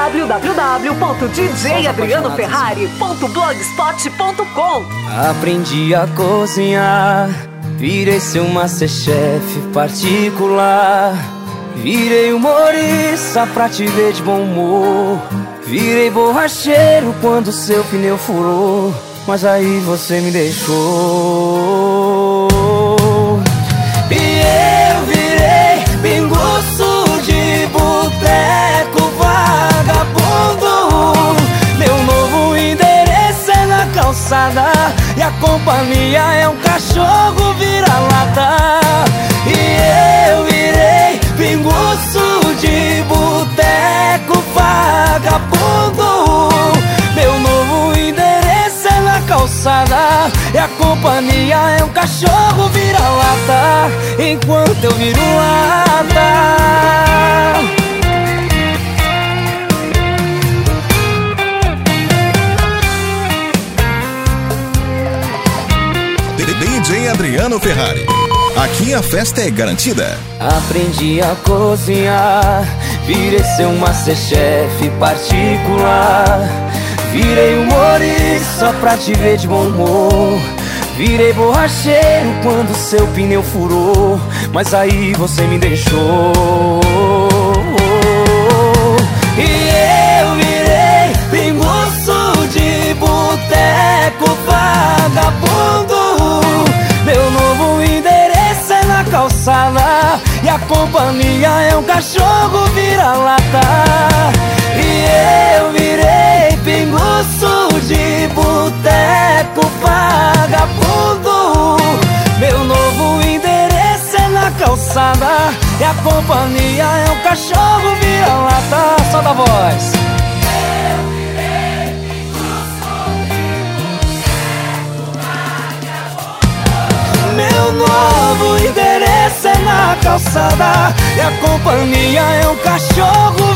www.djadrianoferrari.blogspot.com. Aprendi a cozinhar, virei seu masterchef particular. Virei humorista pra te ver de bom humor. Virei borracheiro quando seu pneu furou, mas aí você me deixou. E eu virei pinguço de boteco vagabundo. Meu novo endereço é na calçada e a companhia é um cachorro vira-lata. E eu virei pinguço de boteco vagabundo. Meu novo endereço é na calçada e a companhia é um cachorro vira-lata, enquanto eu viro lata. DJ Adriano Ferrari. Aqui a festa é garantida. Aprendi a cozinhar, virei seu masterchef particular. Virei humorista pra te ver de bom humor. Virei borracheiro quando seu pneu furou, mas aí você me deixou. E eu virei pinguço de boteco vagabundo. Meu novo endereço é na calçada e a companhia é um cachorro vira-lata. E eu virei pinguço de boteco vagabundo. Meu novo endereço é na calçada e a companhia é um cachorro vira-lata. Solta a voz. Meu novo endereço é na calçada e a companhia é um cachorro